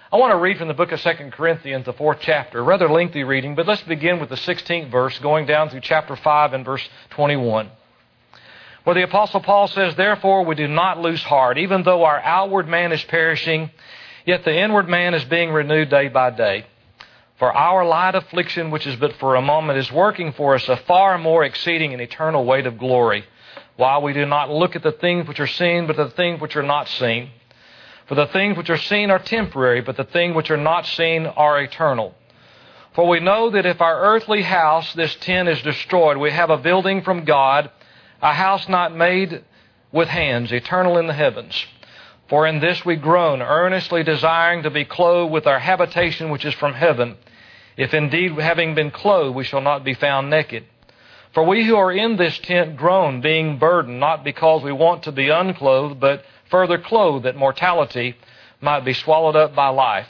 I want to read from the book of 2 Corinthians, the 4th chapter. Rather lengthy reading, but let's begin with the 16th verse, going down through chapter 5 and verse 21. Where the Apostle Paul says, "Therefore we do not lose heart, even though our outward man is perishing, yet the inward man is being renewed day by day. For our light affliction, which is but for a moment, is working for us a far more exceeding and eternal weight of glory, while we do not look at the things which are seen, but the things which are not seen. For the things which are seen are temporary, but the things which are not seen are eternal. For we know that if our earthly house, this tent, is destroyed, we have a building from God, a house not made with hands, eternal in the heavens. For in this we groan, earnestly desiring to be clothed with our habitation which is from heaven, if indeed having been clothed we shall not be found naked. For we who are in this tent groan, being burdened, not because we want to be unclothed, but further clothed, that mortality might be swallowed up by life.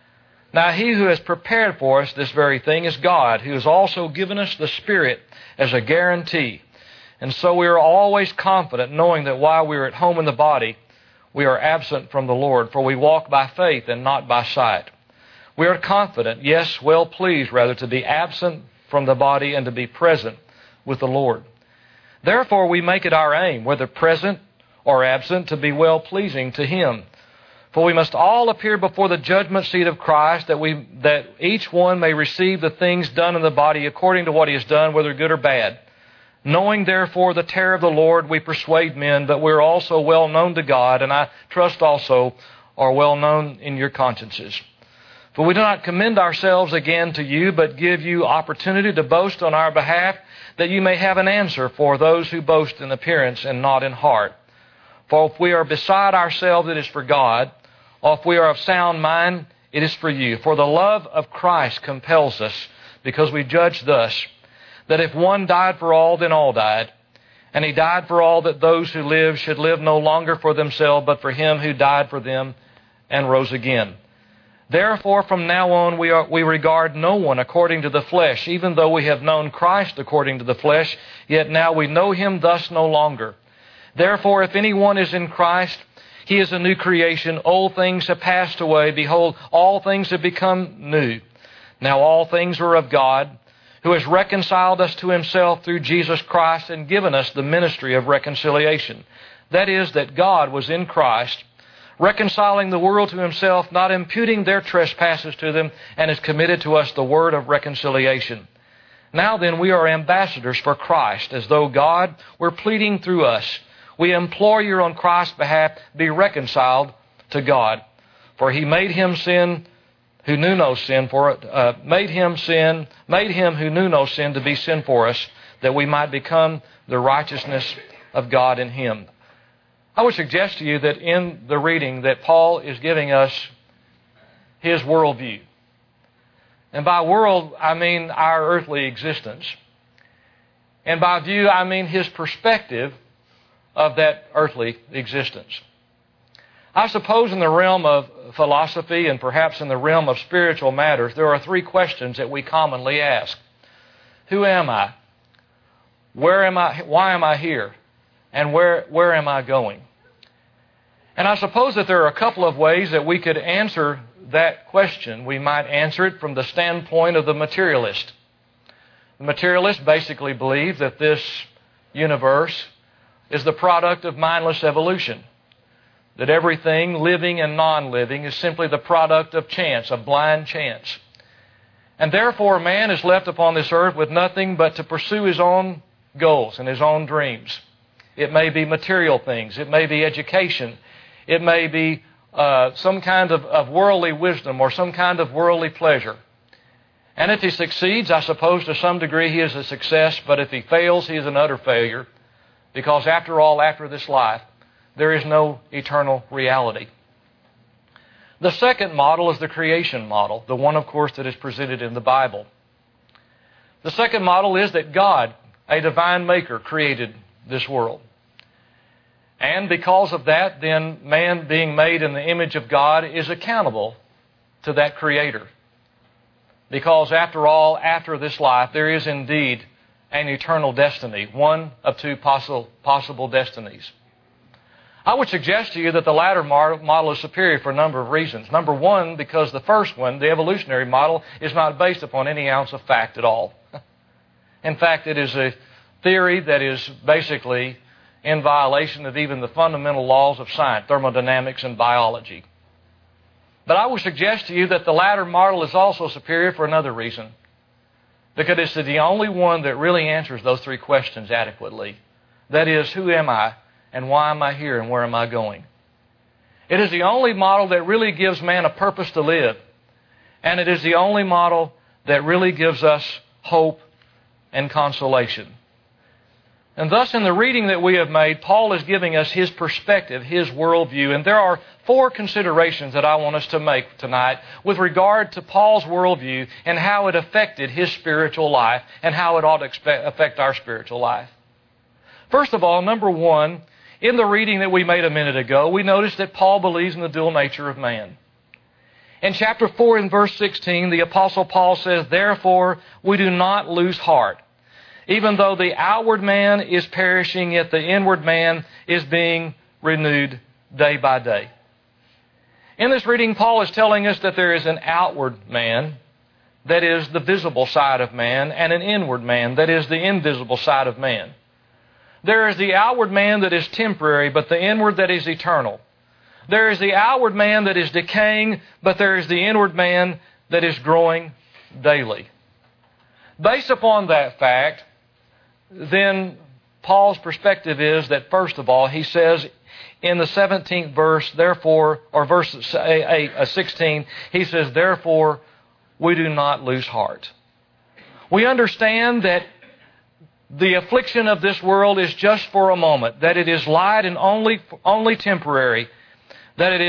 Now he who has prepared for us this very thing is God, who has also given us the Spirit as a guarantee. And so we are always confident, knowing that while we are at home in the body, we are absent from the Lord, for we walk by faith and not by sight. We are confident, yes, well pleased rather, to be absent from the body and to be present with the Lord. Therefore we make it our aim, whether present or absent, to be well pleasing to Him. For we must all appear before the judgment seat of Christ, that each one may receive the things done in the body according to what he has done, whether good or bad. Knowing therefore the terror of the Lord, we persuade men, but we are also well known to God, and I trust also are well known in your consciences. For we do not commend ourselves again to you, but give you opportunity to boast on our behalf, that you may have an answer for those who boast in appearance and not in heart. For if we are beside ourselves, it is for God. Or if we are of sound mind, it is for you. For the love of Christ compels us, because we judge thus, that if one died for all, then all died. And He died for all, that those who live should live no longer for themselves, but for Him who died for them and rose again. Therefore, from now on, we regard no one according to the flesh. Even though we have known Christ according to the flesh, yet now we know Him thus no longer. Therefore, if anyone is in Christ, he is a new creation. Old things have passed away. Behold, all things have become new. Now all things are of God, who has reconciled us to Himself through Jesus Christ and given us the ministry of reconciliation. That is, that God was in Christ, reconciling the world to Himself, not imputing their trespasses to them, and has committed to us the word of reconciliation. Now then, we are ambassadors for Christ, as though God were pleading through us. We implore you on Christ's behalf, be reconciled to God. For He made Him sin who knew no sin made Him who knew no sin to be sin for us, that we might become the righteousness of God in Him. I would suggest to you that in the reading that Paul is giving us his worldview. And by world, I mean our earthly existence. And by view, I mean his perspective of that earthly existence. I suppose in the realm of philosophy and perhaps in the realm of spiritual matters, there are three questions that we commonly ask. Who am I? Where am I? Why am I here? And where am I going? And I suppose that there are a couple of ways that we could answer that question. We might answer it from the standpoint of the materialist. The materialist basically believes that this universe is the product of mindless evolution. That everything, living and non-living, is simply the product of chance, of blind chance. And therefore man is left upon this earth with nothing but to pursue his own goals and his own dreams. It may be material things. It may be education. It may be some kind of worldly wisdom or some kind of worldly pleasure. And if he succeeds, I suppose to some degree he is a success, but if he fails, he is an utter failure. Because after all, after this life, there is no eternal reality. The second model is the creation model, the one, of course, that is presented in the Bible. The second model is that God, a divine maker, created this world. And because of that, then man being made in the image of God is accountable to that Creator. Because after all, after this life, there is indeed an eternal destiny, one of two possible destinies. I would suggest to you that the latter model is superior for a number of reasons. Number one, because the first one, the evolutionary model, is not based upon any ounce of fact at all. In fact, it is a theory that is basically in violation of even the fundamental laws of science, thermodynamics and biology. But I would suggest to you that the latter model is also superior for another reason. Because it's the only one that really answers those three questions adequately. That is, who am I, and why am I here, and where am I going? It is the only model that really gives man a purpose to live. And it is the only model that really gives us hope and consolation. And thus, in the reading that we have made, Paul is giving us his perspective, his worldview. And there are four considerations that I want us to make tonight with regard to Paul's worldview and how it affected his spiritual life and how it ought to affect our spiritual life. First of all, number one, in the reading that we made a minute ago, we noticed that Paul believes in the dual nature of man. In chapter 4 and verse 16, the Apostle Paul says, "Therefore we do not lose heart. Even though the outward man is perishing, yet the inward man is being renewed day by day." In this reading, Paul is telling us that there is an outward man, that is the visible side of man, and an inward man, that is the invisible side of man. There is the outward man that is temporary, but the inward that is eternal. There is the outward man that is decaying, but there is the inward man that is growing daily. Based upon that fact, then Paul's perspective is that, first of all, he says in the 17th verse, therefore, or verse 16, he says, "Therefore, we do not lose heart." We understand that the affliction of this world is just for a moment, that it is light and only temporary, that it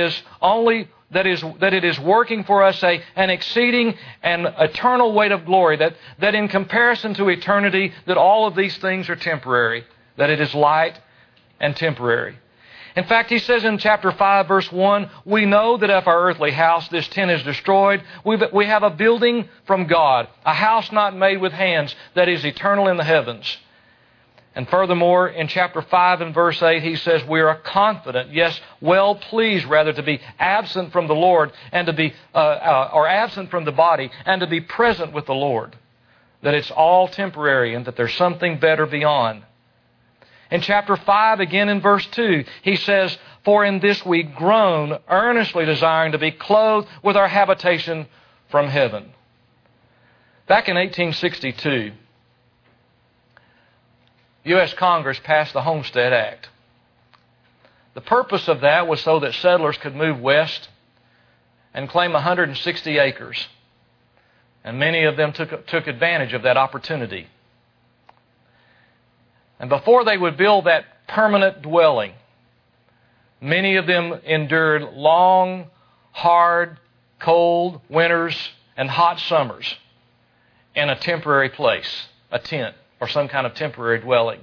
is working for us an exceeding and eternal weight of glory, that in comparison to eternity, that all of these things are temporary, that it is light and temporary. In fact, he says in chapter 5, verse 1, "We know that if our earthly house, this tent, is destroyed, we have a building from God, a house not made with hands, that is eternal in the heavens." And furthermore, in chapter 5 and verse 8, he says, "We are confident, yes, well pleased rather, to be absent from the Lord and to be, or absent from the body and to be present with the Lord." That it's all temporary and that there's something better beyond. In chapter 5, again in verse 2, he says, "For in this we groan, earnestly desiring to be clothed with our habitation from heaven." Back in 1862, U.S. Congress passed the Homestead Act. The purpose of that was so that settlers could move west and claim 160 acres. And many of them took advantage of that opportunity. And before they would build that permanent dwelling, many of them endured long, hard, cold winters and hot summers in a temporary place, a tent, or some kind of temporary dwelling.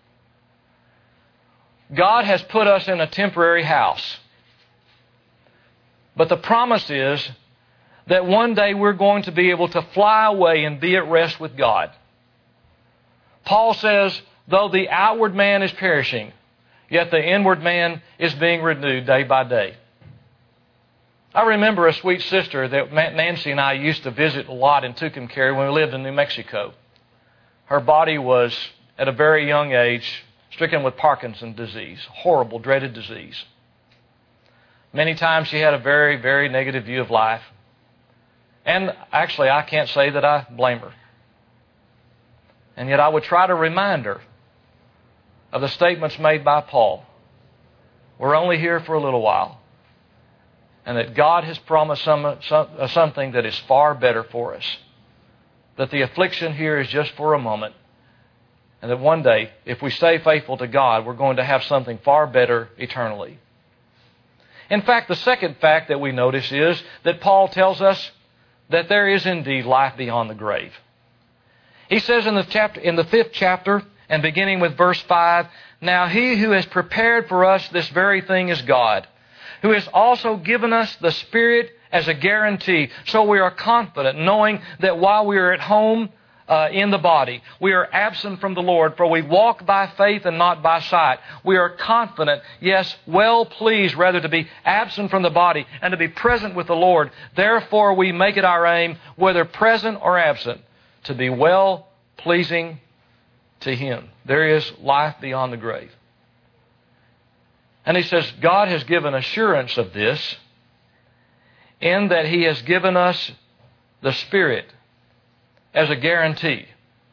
God has put us in a temporary house. But the promise is that one day we're going to be able to fly away and be at rest with God. Paul says, though the outward man is perishing, yet the inward man is being renewed day by day. I remember a sweet sister that Nancy and I used to visit a lot in Tucumcari when we lived in New Mexico. Her body was, at a very young age, stricken with Parkinson's disease, horrible, dreaded disease. Many times she had a very, very negative view of life. And actually, I can't say that I blame her. And yet I would try to remind her of the statements made by Paul. We're only here for a little while. And that God has promised something that is far better for us. That the affliction here is just for a moment. And that one day, if we stay faithful to God, we're going to have something far better eternally. In fact, the second fact that we notice is that Paul tells us that there is indeed life beyond the grave. He says in the 5th chapter, and beginning with verse 5, "Now he who has prepared for us this very thing is God, who has also given us the Spirit as a guarantee. So we are confident, knowing that while we are at home, in the body. We are absent from the Lord, for we walk by faith and not by sight. We are confident, yes, well pleased rather to be absent from the body and to be present with the Lord. Therefore we make it our aim, whether present or absent, to be well pleasing to Him. There is life beyond the grave. And he says God has given assurance of this in that He has given us the Spirit as a guarantee.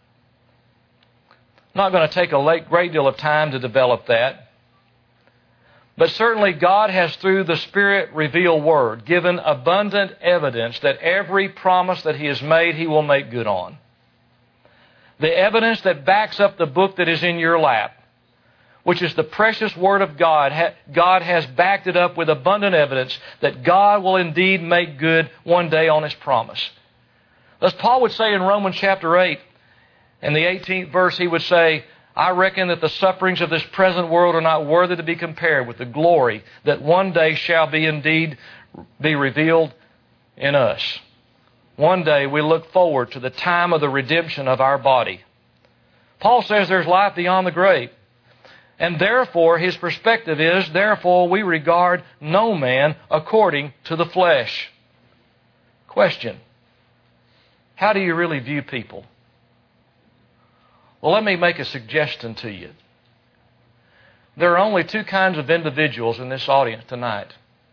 Not going to take a great deal of time to develop that. But certainly God has, through the Spirit-revealed Word, given abundant evidence that every promise that He has made, He will make good on. The evidence that backs up the book that is in your lap, which is the precious Word of God, God has backed it up with abundant evidence that God will indeed make good one day on His promise. As Paul would say in Romans chapter 8, in the 18th verse, he would say, I reckon that the sufferings of this present world are not worthy to be compared with the glory that one day shall be indeed be revealed in us. One day we look forward to the time of the redemption of our body. Paul says there's life beyond the grave. And therefore, his perspective is, therefore we regard no man according to the flesh. Question: how do you really view people? Well, let me make a suggestion to you. There are only two kinds of individuals in this audience tonight.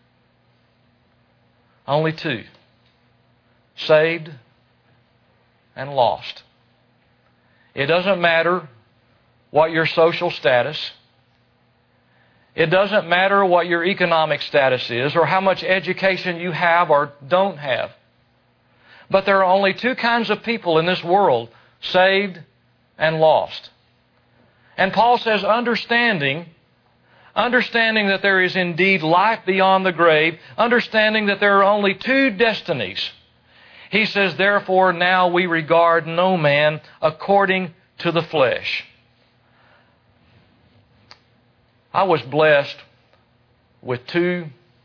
Only two. Saved and lost. It doesn't matter what your social status. It doesn't matter what your economic status is or how much education you have or don't have. But there are only two kinds of people in this world, saved and lost. And Paul says, understanding that there is indeed life beyond the grave, understanding that there are only two destinies, he says, therefore now we regard no man according to the flesh. I was blessed with two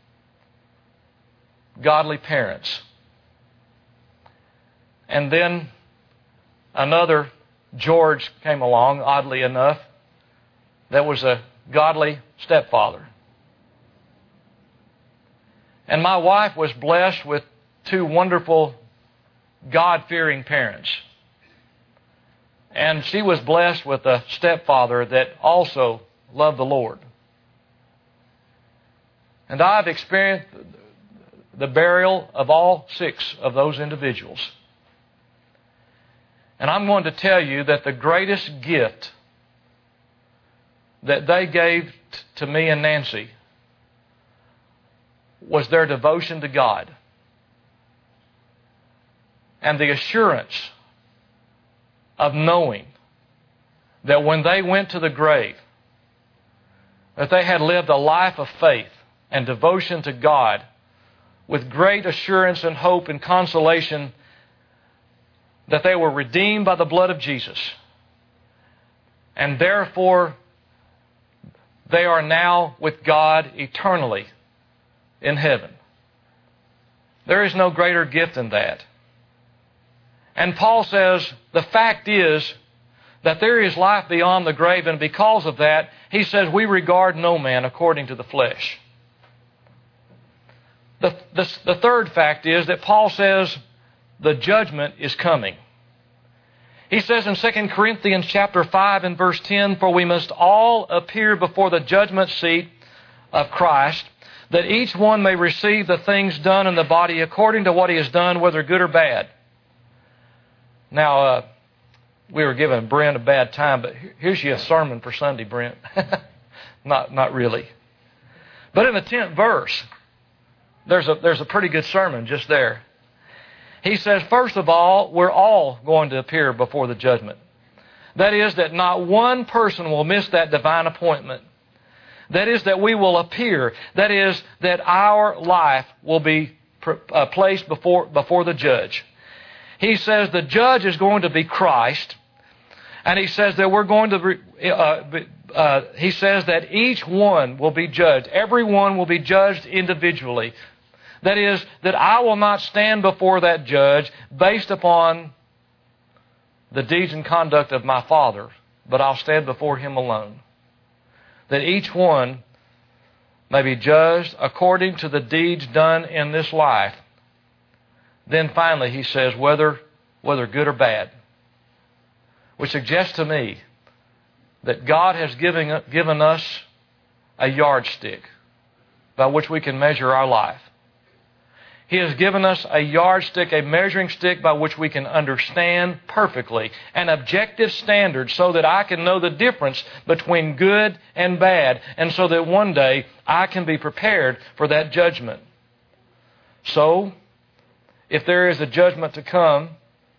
godly parents. And then another, George, came along, oddly enough, that was a godly stepfather. And my wife was blessed with two wonderful, God-fearing parents. And she was blessed with a stepfather that also loved the Lord. And I've experienced the burial of all six of those individuals. And I'm going to tell you that the greatest gift that they gave to me and Nancy was their devotion to God. And the assurance of knowing that when they went to the grave, that they had lived a life of faith and devotion to God with great assurance and hope and consolation that they were redeemed by the blood of Jesus. And therefore, they are now with God eternally in heaven. There is no greater gift than that. And Paul says, the fact is that there is life beyond the grave, and because of that, he says, we regard no man according to the flesh. The third fact is that Paul says the judgment is coming. He says in 2 Corinthians chapter 5 and verse 10, for we must all appear before the judgment seat of Christ, that each one may receive the things done in the body according to what he has done, whether good or bad. Now, we were giving Brent a bad time, but here's your sermon for Sunday, Brent. Not really. But in the 10th verse, there's a pretty good sermon just there. He says, first of all, we're all going to appear before the judgment. That is, that not one person will miss that divine appointment. That is, that we will appear. That is, that our life will be placed before the judge. He says the judge is going to be Christ. And he says that we're going to, he says that each one will be judged. Everyone will be judged individually. That is, that I will not stand before that judge based upon the deeds and conduct of my Father, but I'll stand before Him alone. That each one may be judged according to the deeds done in this life. Then finally he says, whether good or bad. Which suggests to me that God has given us a yardstick by which we can measure our life. He has given us a yardstick, a measuring stick by which we can understand perfectly an objective standard so that I can know the difference between good and bad, and so that one day I can be prepared for that judgment. So, if there is a judgment to come,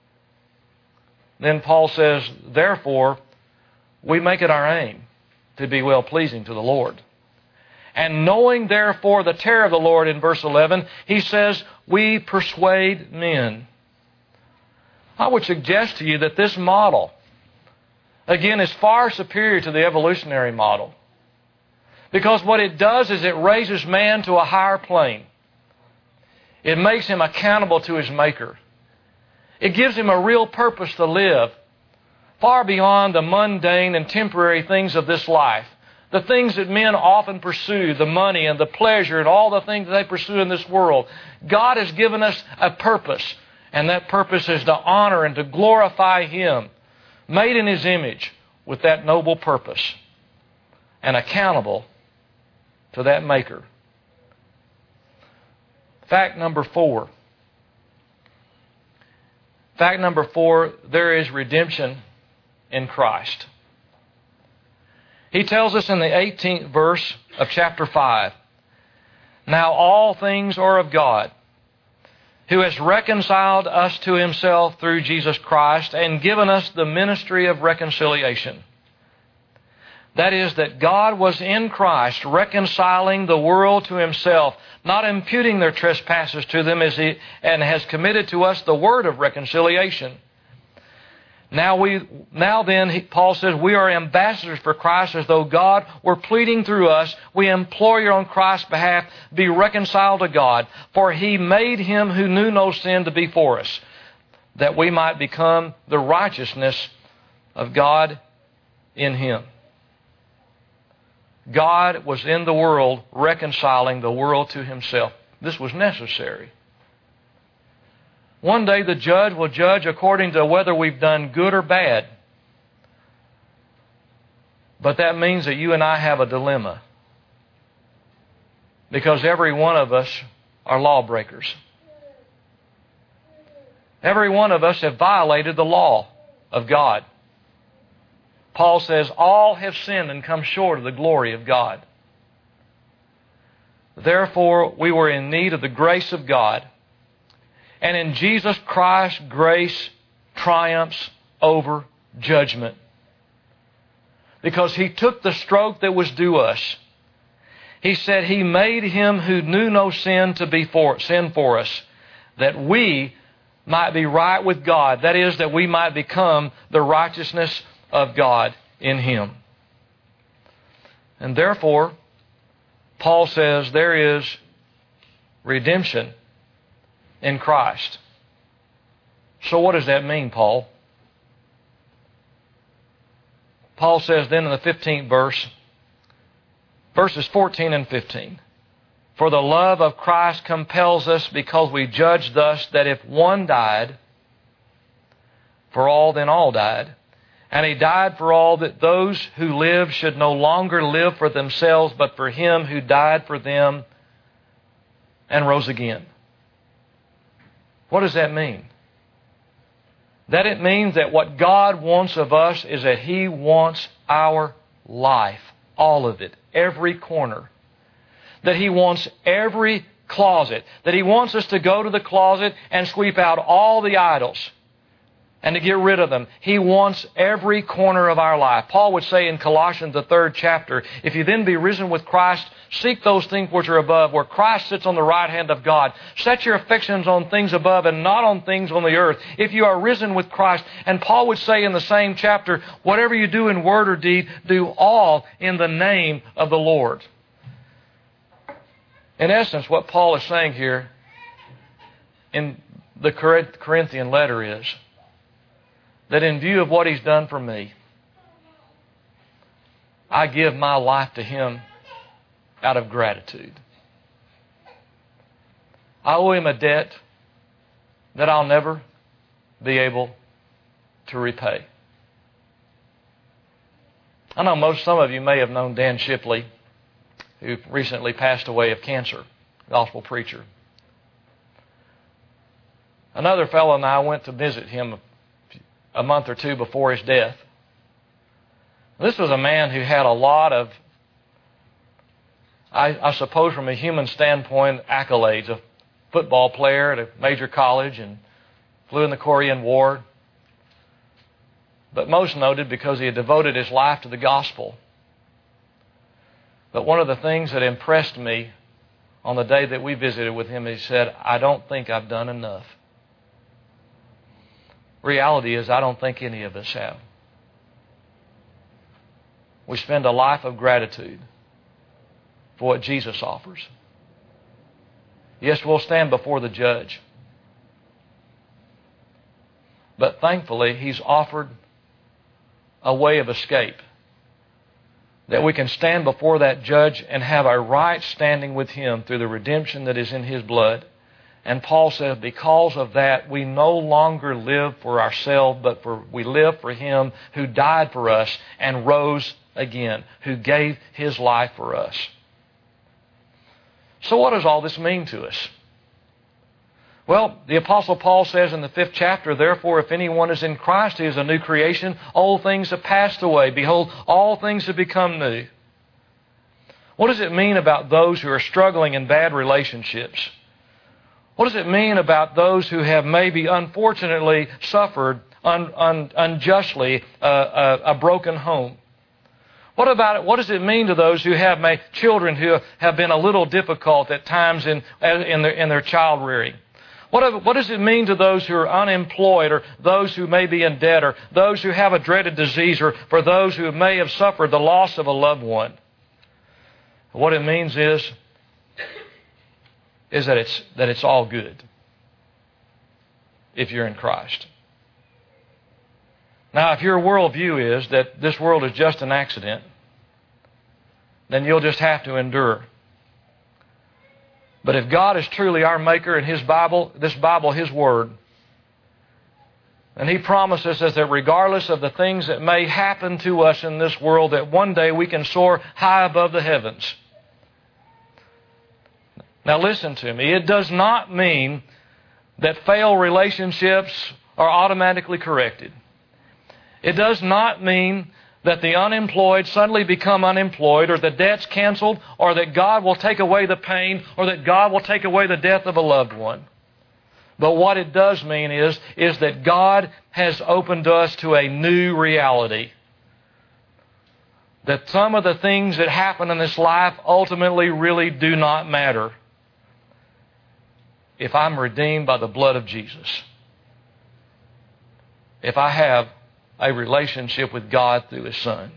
then Paul says, therefore, we make it our aim to be well-pleasing to the Lord. And knowing, therefore, the terror of the Lord in verse 11, he says, we persuade men. I would suggest to you that this model, again, is far superior to the evolutionary model. Because what it does is it raises man to a higher plane. It makes him accountable to his Maker. It gives him a real purpose to live, far beyond the mundane and temporary things of this life. The things that men often pursue, the money and the pleasure and all the things that they pursue in this world. God has given us a purpose, and that purpose is to honor and to glorify Him, made in His image with that noble purpose, and accountable to that Maker. Fact number 4. Fact number 4, there is redemption in Christ. He tells us in the 18th verse of chapter 5, now all things are of God, who has reconciled us to Himself through Jesus Christ and given us the ministry of reconciliation. That is, that God was in Christ reconciling the world to Himself, not imputing their trespasses to them, and has committed to us the word of reconciliation. Now then, Paul says, we are ambassadors for Christ, as though God were pleading through us. We implore you on Christ's behalf, be reconciled to God. For He made Him who knew no sin to be for us, that we might become the righteousness of God in Him. God was in the world reconciling the world to Himself. This was necessary. One day the judge will judge according to whether we've done good or bad. But that means that you and I have a dilemma. Because every one of us are lawbreakers. Every one of us have violated the law of God. Paul says, all have sinned and come short of the glory of God. Therefore, we were in need of the grace of God. And in Jesus Christ, grace triumphs over judgment. Because He took the stroke that was due us. He said He made Him who knew no sin to be sin for us, that we might be right with God. That is, that we might become the righteousness of God in Him. And therefore, Paul says there is redemption in Christ. So what does that mean, Paul? Paul says then in the 15th verse, verses 14 and 15, for the love of Christ compels us, because we judge thus, that if one died for all, then all died. And He died for all, that those who live should no longer live for themselves, but for Him who died for them and rose again. What does that mean? That it means that what God wants of us is that He wants our life, all of it, every corner. That He wants every closet. That He wants us to go to the closet and sweep out all the idols and to get rid of them. He wants every corner of our life. Paul would say in Colossians, the 3rd chapter, if you then be risen with Christ, seek those things which are above, where Christ sits on the right hand of God. Set your affections on things above and not on things on the earth. If you are risen with Christ. And Paul would say in the same chapter, whatever you do in word or deed, do all in the name of the Lord. In essence, what Paul is saying here in the Corinthian letter is that in view of what He's done for me, I give my life to Him out of gratitude. I owe Him a debt that I'll never be able to repay. I know some of you may have known Dan Shipley, who recently passed away of cancer, gospel preacher. Another fellow and I went to visit him a month or two before his death. This was a man who had a lot of, I suppose from a human standpoint, accolades. A football player at a major college and flew in the Korean War. But most noted because he had devoted his life to the gospel. But one of the things that impressed me on the day that we visited with him, he said, I don't think I've done enough. Reality is, I don't think any of us have. We spend a life of gratitude for what Jesus offers. Yes, we'll stand before the judge. But thankfully, He's offered a way of escape. That we can stand before that judge and have a right standing with Him through the redemption that is in His blood. And Paul says, because of that, we no longer live for ourselves, but we live for Him who died for us and rose again, who gave His life for us. So what does all this mean to us? Well, the Apostle Paul says in the 5th chapter, therefore, if anyone is in Christ, he is a new creation. Old things have passed away. Behold, all things have become new. What does it mean about those who are struggling in bad relationships? What does it mean about those who have maybe unfortunately suffered unjustly a broken home? What about it? What does it mean to those who have children who have been a little difficult at times in their child rearing? What does it mean to those who are unemployed, or those who may be in debt, or those who have a dreaded disease, or for those who may have suffered the loss of a loved one? What it means is that it's all good if you're in Christ. Now, if your worldview is that this world is just an accident, then you'll just have to endure. But if God is truly our Maker and His Bible, this Bible, His Word, and He promises us that regardless of the things that may happen to us in this world, that one day we can soar high above the heavens. Now listen to me. It does not mean that failed relationships are automatically corrected. It does not mean that the unemployed suddenly become unemployed, or the debt's canceled, or that God will take away the pain, or that God will take away the death of a loved one. But what it does mean is that God has opened us to a new reality. That some of the things that happen in this life ultimately really do not matter if I'm redeemed by the blood of Jesus. If I have a relationship with God through His Son.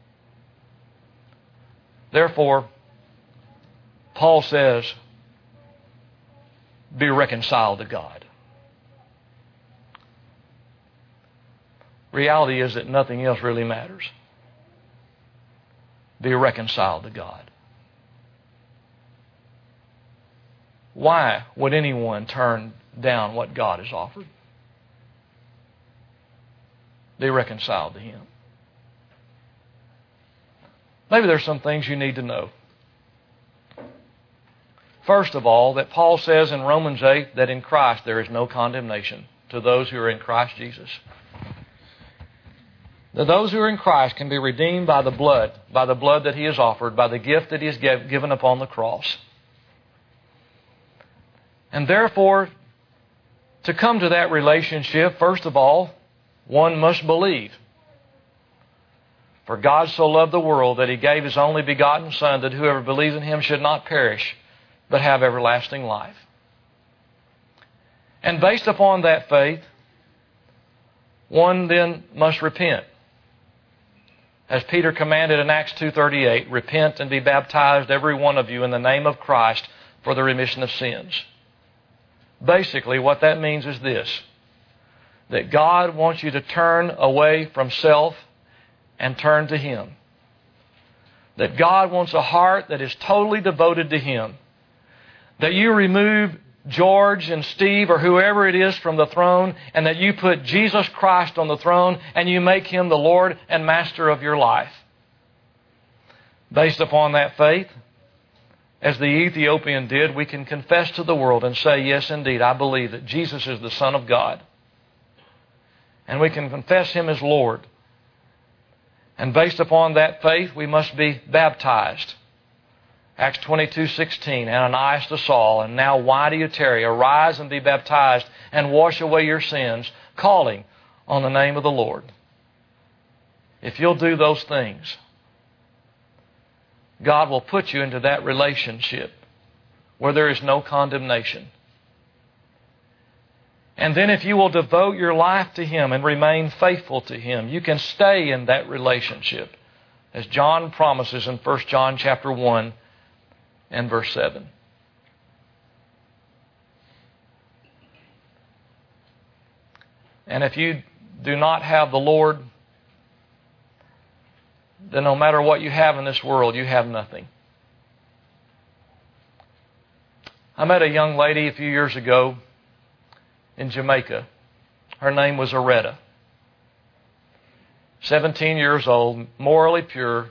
Therefore, Paul says, be reconciled to God. Reality is that nothing else really matters. Be reconciled to God. Why would anyone turn down what God has offered? Be reconciled to Him. Maybe there's some things you need to know. First of all, that Paul says in Romans 8 that in Christ there is no condemnation to those who are in Christ Jesus. That those who are in Christ can be redeemed by the blood that He has offered, by the gift that He has given upon the cross. And therefore, to come to that relationship, first of all, one must believe. For God so loved the world that He gave His only begotten Son, that whoever believes in Him should not perish, but have everlasting life. And based upon that faith, one then must repent. As Peter commanded in Acts 2:38, repent and be baptized, every one of you, in the name of Christ for the remission of sins. Basically, what that means is this. that God wants you to turn away from self and turn to Him. That God wants a heart that is totally devoted to Him. That you remove George and Steve or whoever it is from the throne, and that you put Jesus Christ on the throne and you make Him the Lord and Master of your life. Based upon that faith, as the Ethiopian did, we can confess to the world and say, yes, indeed, I believe that Jesus is the Son of God. And we can confess Him as Lord. And based upon that faith, we must be baptized. Acts 22:16, Ananias to Saul, and now why do you tarry? Arise and be baptized and wash away your sins, calling on the name of the Lord. If you'll do those things, God will put you into that relationship where there is no condemnation. And then if you will devote your life to Him and remain faithful to Him, you can stay in that relationship, as John promises in 1 John chapter 1 and verse 7. And if you do not have the Lord, then no matter what you have in this world, you have nothing. I met a young lady a few years ago in Jamaica. Her name was Aretta. 17 years old, morally pure,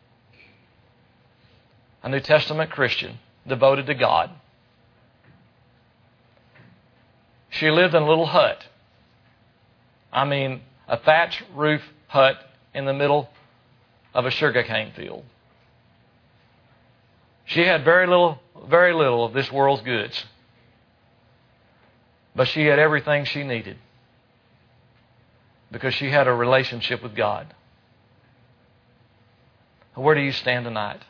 a New Testament Christian, devoted to God. She lived in a little hut. I mean, a thatch roof hut in the middle of a sugarcane field. She had very little of this world's goods. But she had everything she needed because she had a relationship with God. Where do you stand tonight?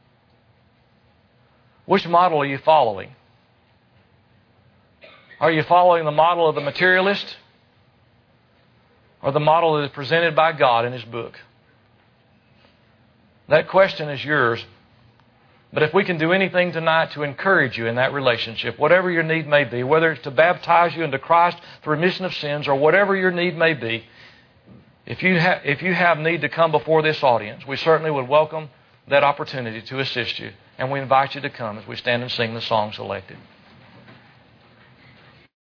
Which model are you following? Are you following the model of the materialist or the model that is presented by God in His book? That question is yours. But if we can do anything tonight to encourage you in that relationship, whatever your need may be, whether it's to baptize you into Christ for remission of sins or whatever your need may be, if you have need to come before this audience, we certainly would welcome that opportunity to assist you. And we invite you to come as we stand and sing the song selected.